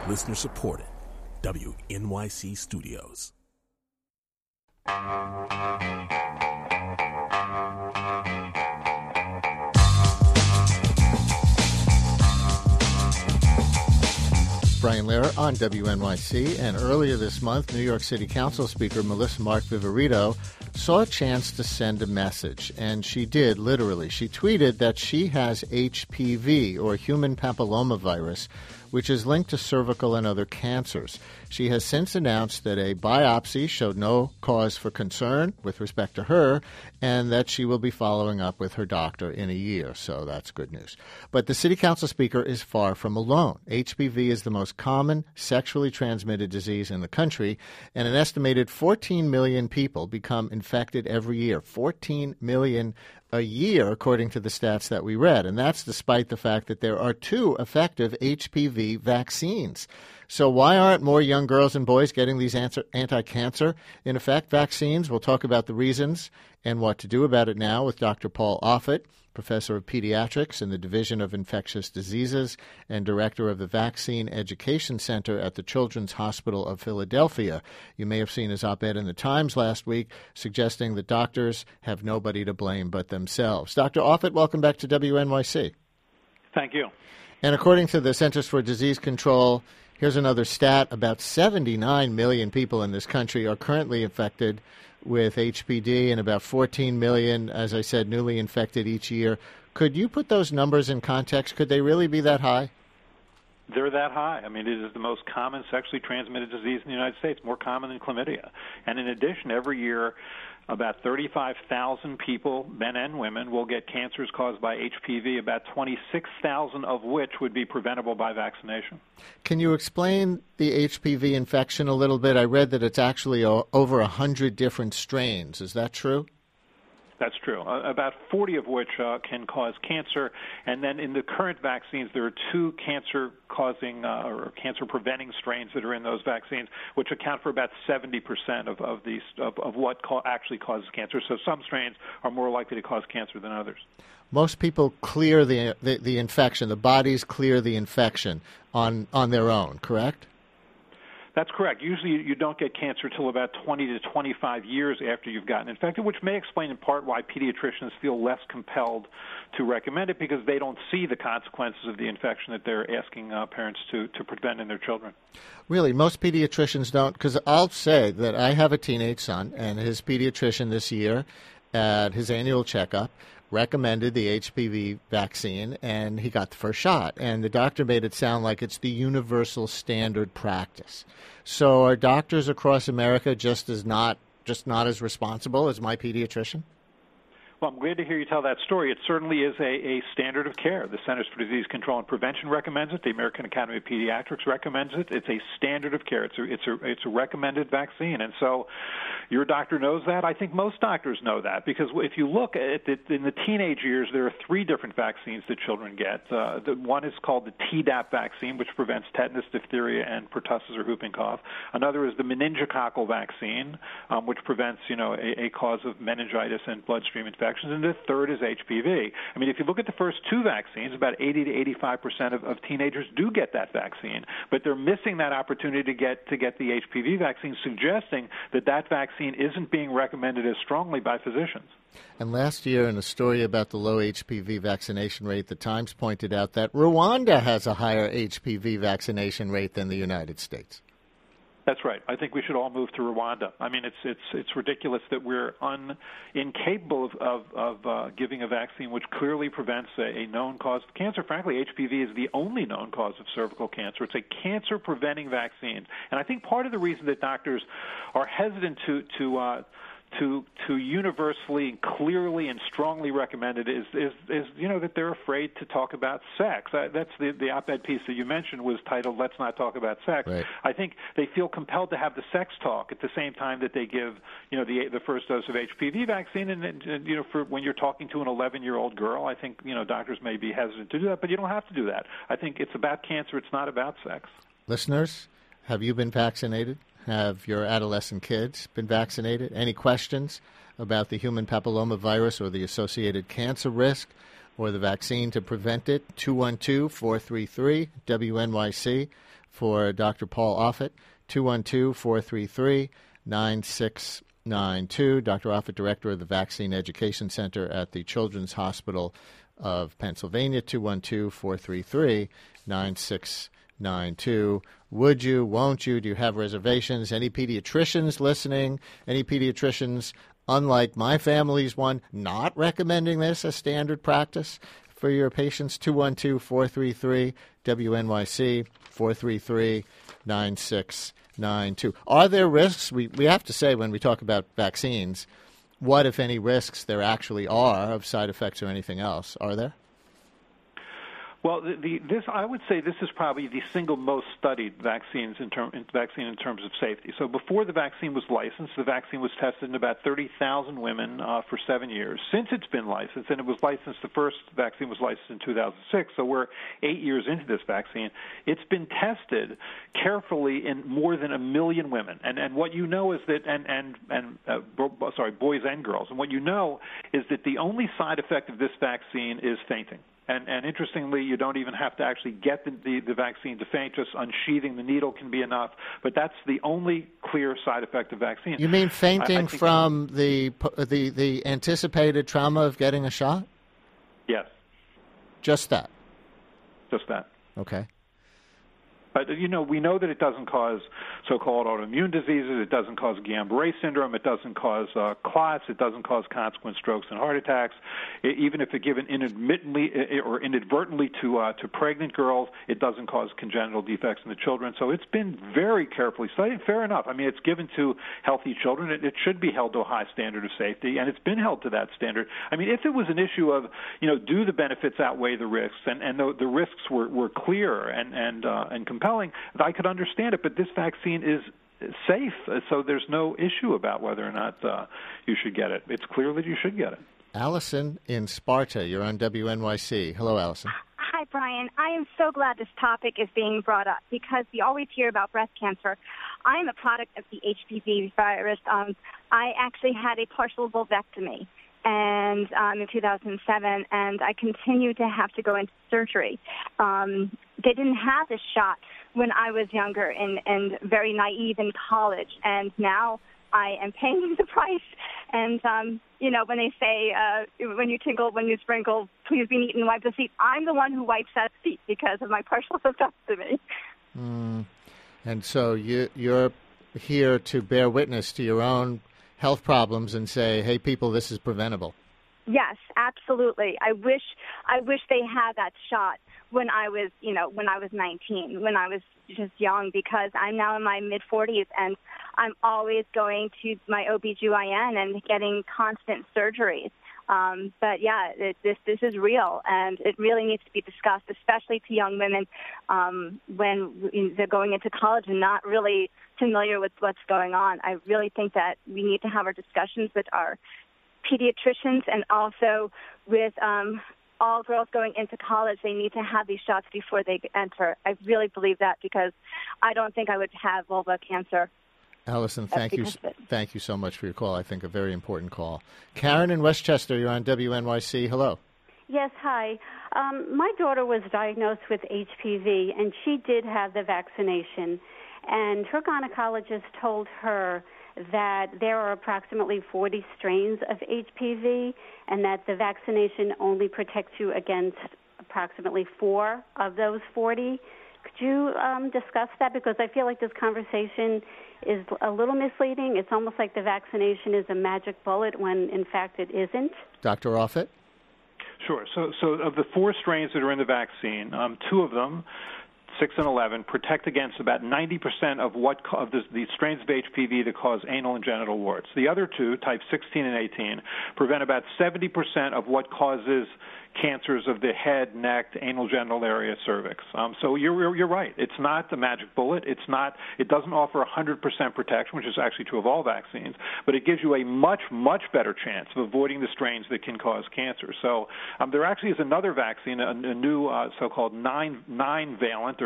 Listener supported. WNYC Studios. Brian Lehrer on WNYC, and earlier this month, New York City Council Speaker Melissa Mark-Viverito saw a chance to send a message, and she did, literally. She tweeted that she has HPV, or human papillomavirus, which is linked to cervical and other cancers. She has since announced that a biopsy showed no cause for concern with respect to her, and that she will be following up with her doctor in a year, so that's good news. But the City Council Speaker is far from alone. HPV is the most common sexually transmitted disease in the country, and an estimated 14 million people become infected every year. 14 million a year, according to the stats that we read. And that's despite the fact that there are 2 effective HPV vaccines. So why aren't more young girls and boys getting these anti-cancer, in effect, vaccines? We'll talk about the reasons and what to do about it now with Dr. Paul Offit, professor of pediatrics in the Division of Infectious Diseases and director of the Vaccine Education Center at the Children's Hospital of Philadelphia. You may have seen his op-ed in the Times last week suggesting that doctors have nobody to blame but themselves. Dr. Offit, welcome back to WNYC. Thank you. And according to the Centers for Disease Control, here's another stat. About 79 million people in this country are currently infected with HPV, and about 14 million, as I said, newly infected each year. Could you put those numbers in context? Could they really be that high? They're that high. I mean, it is the most common sexually transmitted disease in the United States, more common than chlamydia. And in addition, every year, about 35,000 people, men and women, will get cancers caused by HPV, about 26,000 of which would be preventable by vaccination. Can you explain the HPV infection a little bit? I read that it's actually over 100 different strains. Is that true? That's true. About 40 of which can cause cancer. And then in the current vaccines, there are 2 cancer-causing or cancer-preventing strains that are in those vaccines, which account for about 70% of what actually causes cancer. So some strains are more likely to cause cancer than others. Most people clear the infection. The bodies clear the infection on their own, correct? That's correct. Usually you don't get cancer until about 20 to 25 years after you've gotten infected, which may explain in part why pediatricians feel less compelled to recommend it, because they don't see the consequences of the infection that they're asking parents to prevent in their children. Really, most pediatricians don't, because I'll say that I have a teenage son, and his pediatrician this year at his annual checkup recommended the HPV vaccine, and he got the first shot. And the doctor made it sound like it's the universal standard practice. So are doctors across America just not as responsible as my pediatrician? Well, I'm glad to hear you tell that story. It certainly is a standard of care. The Centers for Disease Control and Prevention recommends it. The American Academy of Pediatrics recommends it. It's a standard of care. It's a recommended vaccine. And so your doctor knows that. I think most doctors know that, because if you look at it, in the teenage years, there are 3 different vaccines that children get. One is called the Tdap vaccine, which prevents tetanus, diphtheria, and pertussis or whooping cough. Another is the meningococcal vaccine, which prevents, a cause of meningitis and bloodstream infections. And the third is HPV. I mean, if you look at the first 2 vaccines, about 80 to 85% of teenagers do get that vaccine, but they're missing that opportunity to get the HPV vaccine, suggesting that vaccine isn't being recommended as strongly by physicians. And last year, in a story about the low HPV vaccination rate, the Times pointed out that Rwanda has a higher HPV vaccination rate than the United States. That's right. I think we should all move to Rwanda. I mean, it's ridiculous that we're incapable of giving a vaccine which clearly prevents a known cause of cancer. Frankly, HPV is the only known cause of cervical cancer. It's a cancer-preventing vaccine. And I think part of the reason that doctors are hesitant to universally, clearly, and strongly recommend it is that they're afraid to talk about sex. That's the op-ed piece that you mentioned was titled "Let's Not Talk About Sex." Right. I think they feel compelled to have the sex talk at the same time that they give the first dose of HPV vaccine. And for when you're talking to an 11-year-old girl, I think doctors may be hesitant to do that, but you don't have to do that. I think it's about cancer. It's not about sex. Listeners, have you been vaccinated? Have your adolescent kids been vaccinated? Any questions about the human papillomavirus or the associated cancer risk or the vaccine to prevent it? 212-433-WNYC. for Dr. Paul Offit, 212-433-9692. Dr. Offit, director of the Vaccine Education Center at the Children's Hospital of Pennsylvania, 212-433-9692. Would you, won't you, do you have reservations? Any pediatricians listening? Any pediatricians, unlike my family's one, not recommending this as standard practice for your patients? 212-433-WNYC, 433-9692. Are there risks? We have to say when we talk about vaccines, what, if any, risks there actually are of side effects or anything else? Are there? Well, I would say this is probably the single most studied vaccine in terms of safety. So before the vaccine was licensed, the vaccine was tested in about 30,000 women for 7 years. Since it's been licensed, and it was licensed, the first vaccine was licensed in 2006, so we're 8 years into this vaccine, it's been tested carefully in more than 1 million women. And what you know is that, boys and girls, and what you know is that the only side effect of this vaccine is fainting. And interestingly, you don't even have to actually get the vaccine to faint. Just unsheathing the needle can be enough. But that's the only clear side effect of vaccine. You mean fainting from the anticipated trauma of getting a shot? Yes. Just that? Just that. Okay. But, we know that it doesn't cause so-called autoimmune diseases. It doesn't cause Guillain-Barré syndrome. It doesn't cause clots. It doesn't cause consequent strokes and heart attacks. Even if it's given inadvertently to pregnant girls, it doesn't cause congenital defects in the children. So it's been very carefully studied. Fair enough. I mean, it's given to healthy children. It should be held to a high standard of safety, and it's been held to that standard. I mean, if it was an issue of, do the benefits outweigh the risks, and the risks were clear and compelling, I could understand it, but this vaccine is safe, so there's no issue about whether or not you should get it. It's clear that you should get it. Allison in Sparta, you're on WNYC. Hello, Allison. Hi, Brian. I am so glad this topic is being brought up because we always hear about breast cancer. I'm a product of the HPV virus. I actually had a partial vulvectomy and in 2007, and I continue to have to go into surgery. They didn't have this shot when I was younger and very naive in college, and now I am paying the price. And, when they say, when you tinkle, when you sprinkle, please be neat and wipe the seat, I'm the one who wipes that seat because of my partial vulvectomy. And so you're here to bear witness to your own health problems and say, hey, people, this is preventable. Yes, absolutely. I wish they had that shot when I was 19, when I was just young, because I'm now in my mid-40s and I'm always going to my OBGYN and getting constant surgeries. But yeah, this is real, and it really needs to be discussed, especially to young women when they're going into college and not really familiar with what's going on. I really think that we need to have our discussions with our pediatricians and also with all girls going into college. They need to have these shots before they enter. I really believe that because I don't think I would have vulva cancer. Allison, thank you so much for your call. I think a very important call. Karen in Westchester, you're on WNYC. Hello. Yes, hi. My daughter was diagnosed with HPV, and she did have the vaccination. And her gynecologist told her that there are approximately 40 strains of HPV and that the vaccination only protects you against approximately 4 of those 40. Could you discuss that? Because I feel like this conversation is a little misleading. It's almost like the vaccination is a magic bullet when, in fact, it isn't. Dr. Offit? Sure. So of the 4 strains that are in the vaccine, 2 of them, 6 and 11, protect against about 90% of the strains of HPV that cause anal and genital warts. The other 2, type 16 and 18, prevent about 70% of what causes cancers of the head, neck, anal, genital area, cervix. So you're right. It's not the magic bullet. It doesn't offer 100% protection, which is actually true of all vaccines, but it gives you a much, much better chance of avoiding the strains that can cause cancer. So there actually is another vaccine, a new so-called 9-valent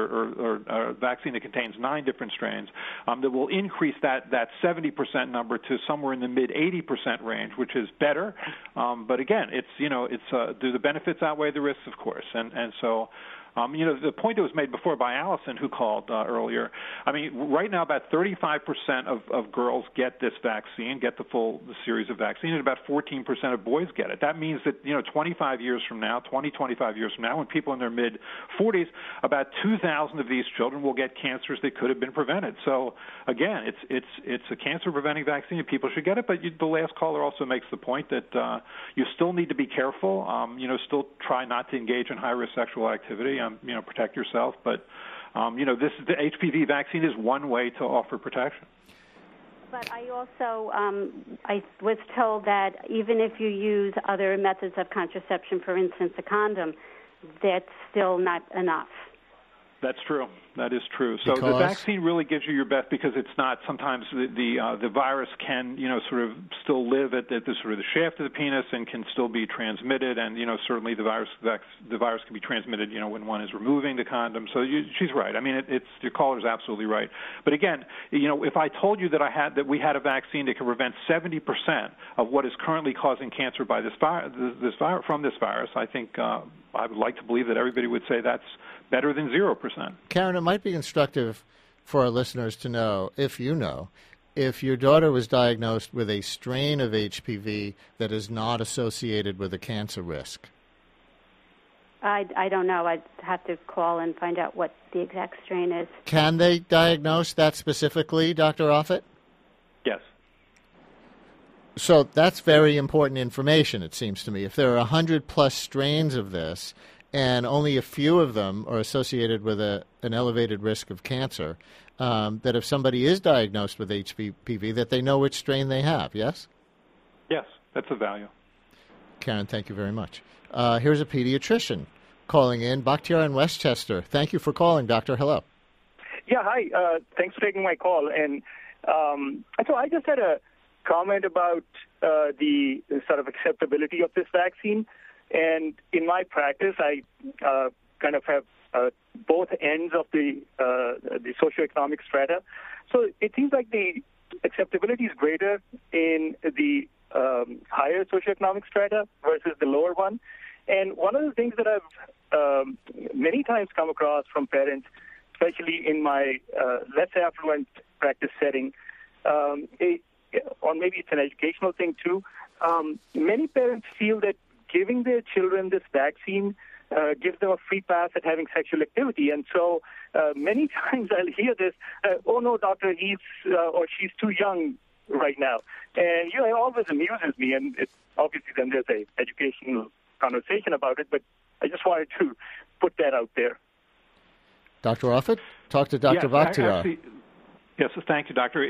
or vaccine that contains 9 different strains, that will increase that 70% number to somewhere in the mid 80% range, which is better. But again, do the benefits outweigh the risks? Of course, and so. The point that was made before by Allison, who called earlier, I mean, right now about 35% of girls get this vaccine, get the series of vaccine, and about 14% of boys get it. That means that, 25 years from now, when people in their mid-40s, about 2,000 of these children will get cancers that could have been prevented. So, again, it's a cancer-preventing vaccine, and people should get it. But the last caller also makes the point that you still need to be careful. Still try not to engage in high-risk sexual activity. Protect yourself. But, the HPV vaccine is one way to offer protection. But I also I was told that even if you use other methods of contraception, for instance, a condom, that's still not enough. That's true. That is true. So the vaccine really gives you your best, because it's not. Sometimes the virus can sort of still live at the sort of the shaft of the penis and can still be transmitted, and certainly the virus can be transmitted when one is removing the condom. So she's right. I mean, your caller's absolutely right. But again, if I told you that we had a vaccine that can prevent 70% of what is currently causing cancer by from this virus, I think I would like to believe that everybody would say that's better than 0%. Karen, it might be instructive for our listeners to know, if your daughter was diagnosed with a strain of HPV that is not associated with a cancer risk. I don't know. I'd have to call and find out what the exact strain is. Can they diagnose that specifically, Dr. Offit? Yes. So that's very important information, it seems to me. If there are 100-plus strains of this, and only a few of them are associated with an elevated risk of cancer, that if somebody is diagnosed with HPV, that they know which strain they have, yes? Yes, that's a value. Karen, thank you very much. Here's a pediatrician calling in, Bakhtiar in Westchester. Thank you for calling, Doctor. Hello. Yeah, hi. Thanks for taking my call. And so I just had a comment about the sort of acceptability of this vaccine. And in my practice, I kind of have both ends of the socioeconomic strata. So it seems like the acceptability is greater in the higher socioeconomic strata versus the lower one. And one of the things that I've many times come across from parents, especially in my less affluent practice setting, or maybe it's an educational thing too, many parents feel that giving their children this vaccine gives them a free pass at having sexual activity. And so many times I'll hear this, oh, no, doctor, he's or she's too young right now. And, it always amuses me. And obviously then there's an educational conversation about it. But I just wanted to put that out there. Dr. Offit, talk to Dr. Bakhtiar. Yes, thank you, Doctor.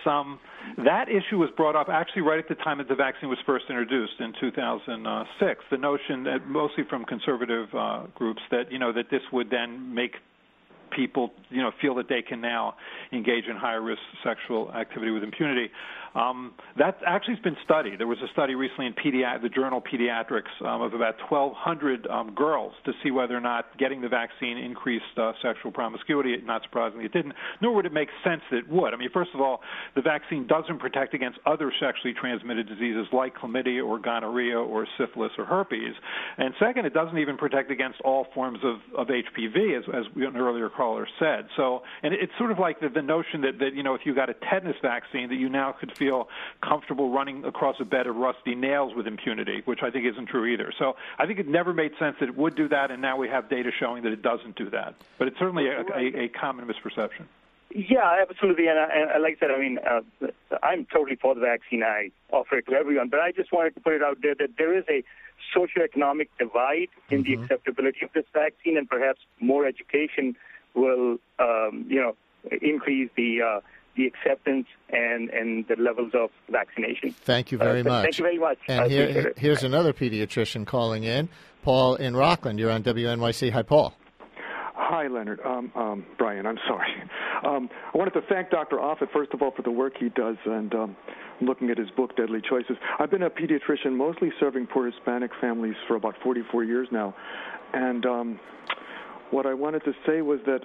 That issue was brought up actually right at the time that the vaccine was first introduced in 2006. The notion, that mostly from conservative groups, that that this would then make people feel that they can now engage in higher risk sexual activity with impunity. That actually has been studied. There was a study recently in the journal Pediatrics of about 1,200 girls to see whether or not getting the vaccine increased sexual promiscuity. Not surprisingly, it didn't, nor would it make sense that it would. I mean, first of all, the vaccine doesn't protect against other sexually transmitted diseases like chlamydia or gonorrhea or syphilis or herpes. And second, it doesn't even protect against all forms of HPV, as an earlier caller said. So, and it's sort of like the notion that if you got a tetanus vaccine, that you now could feel comfortable running across a bed of rusty nails with impunity, which I think isn't true either. So I think it never made sense that it would do that, and now we have data showing that it doesn't do that. But it's certainly a common misperception. Yeah, absolutely. And like I said, I mean, I'm totally for the vaccine. I offer it to everyone. But I just wanted to put it out there that there is a socioeconomic divide in the acceptability of this vaccine, and perhaps more education will, increase the acceptance and the levels of vaccination. Thank you very much. Thank you very much. And here's another pediatrician calling in, Paul in Rockland. You're on WNYC. Hi, Paul. Hi, Leonard. Brian, I'm sorry. I wanted to thank Dr. Offit, first of all, for the work he does, and looking at his book, Deadly Choices. I've been a pediatrician mostly serving poor Hispanic families for about 44 years now, and what I wanted to say was that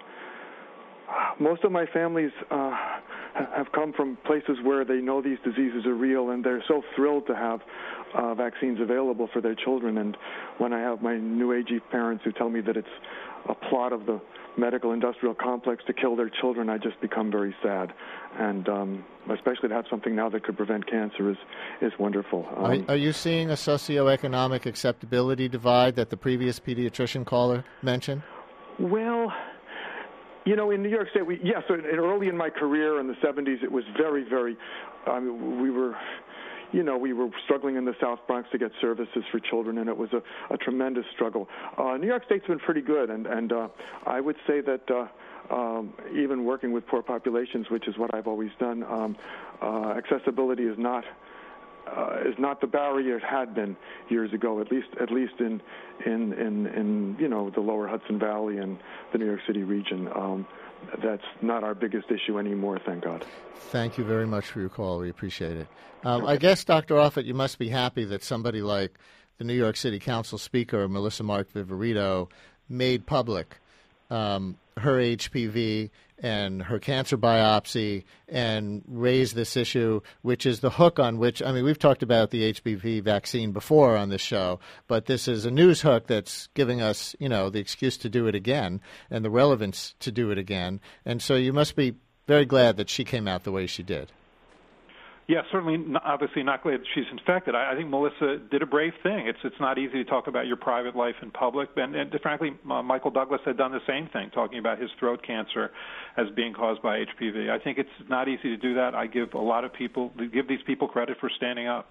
most of my families have come from places where they know these diseases are real, and they're so thrilled to have vaccines available for their children. And when I have my new agey parents who tell me that it's a plot of the medical industrial complex to kill their children, I just become very sad. And especially to have something now that could prevent cancer is wonderful. Are you seeing a socioeconomic acceptability divide that the previous pediatrician caller mentioned? Well, you know, in New York State, early in my career in the 70s, it was very, very, we were struggling in the South Bronx to get services for children, and it was a tremendous struggle. New York State's been pretty good, and I would say that even working with poor populations, which is what I've always done, accessibility is not the barrier it had been years ago. At least in the lower Hudson Valley and the New York City region. That's not our biggest issue anymore, thank God. Thank you very much for your call. We appreciate it. I guess, Dr. Offit, you must be happy that somebody like the New York City Council Speaker, Melissa Mark-Viverito, made public her HPV and her cancer biopsy and raised this issue, which is the hook on which, we've talked about the HPV vaccine before on this show, but this is a news hook that's giving us, the excuse to do it again and the relevance to do it again. And so you must be very glad that she came out the way she did. Yeah, certainly, obviously not glad that she's infected. I think Melissa did a brave thing. It's not easy to talk about your private life in public. And frankly, Michael Douglas had done the same thing, talking about his throat cancer as being caused by HPV. I think it's not easy to do that. I give these people credit for standing up.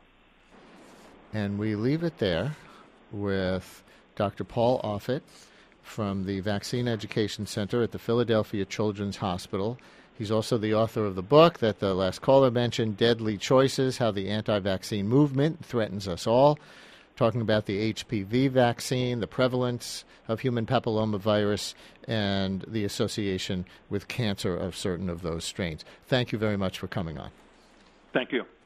And we leave it there with Dr. Paul Offit from the Vaccine Education Center at the Philadelphia Children's Hospital. He's also the author of the book that the last caller mentioned, Deadly Choices, How the Anti-Vaccine Movement Threatens Us All, talking about the HPV vaccine, the prevalence of human papillomavirus, and the association with cancer of certain of those strains. Thank you very much for coming on. Thank you.